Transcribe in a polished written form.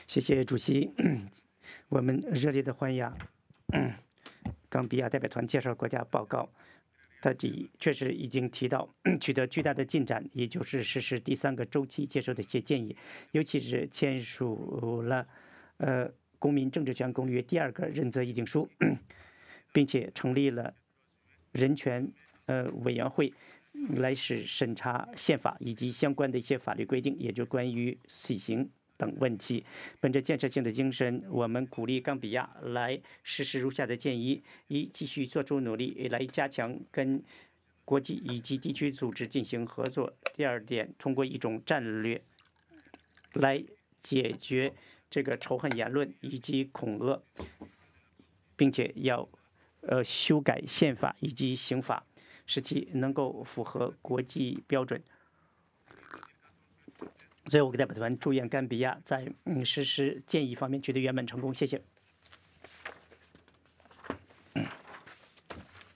谢谢主席，我们热烈的欢迎冈比亚代表团介绍国家报告。他确实已经提到取得巨大的进展，也就是实施第3个周期接受的一些建议，尤其是签署了公民政治权公约第2个认责议定书，并且成立了人权委员会来审查宪法以及相关的一些法律规定，也就关于死刑等问题。本着建设性的精神，我们鼓励冈比亚来实施如下的建议：一、继续做出努力来加强跟国际以及地区组织进行合作；第2点，通过一种战略来解决这个仇恨言论以及恐吓，并且要修改宪法以及刑法，使其能够符合国际标准。最后，我给代表团祝愿冈比亚在实施建议方面取得圆满成功。谢谢。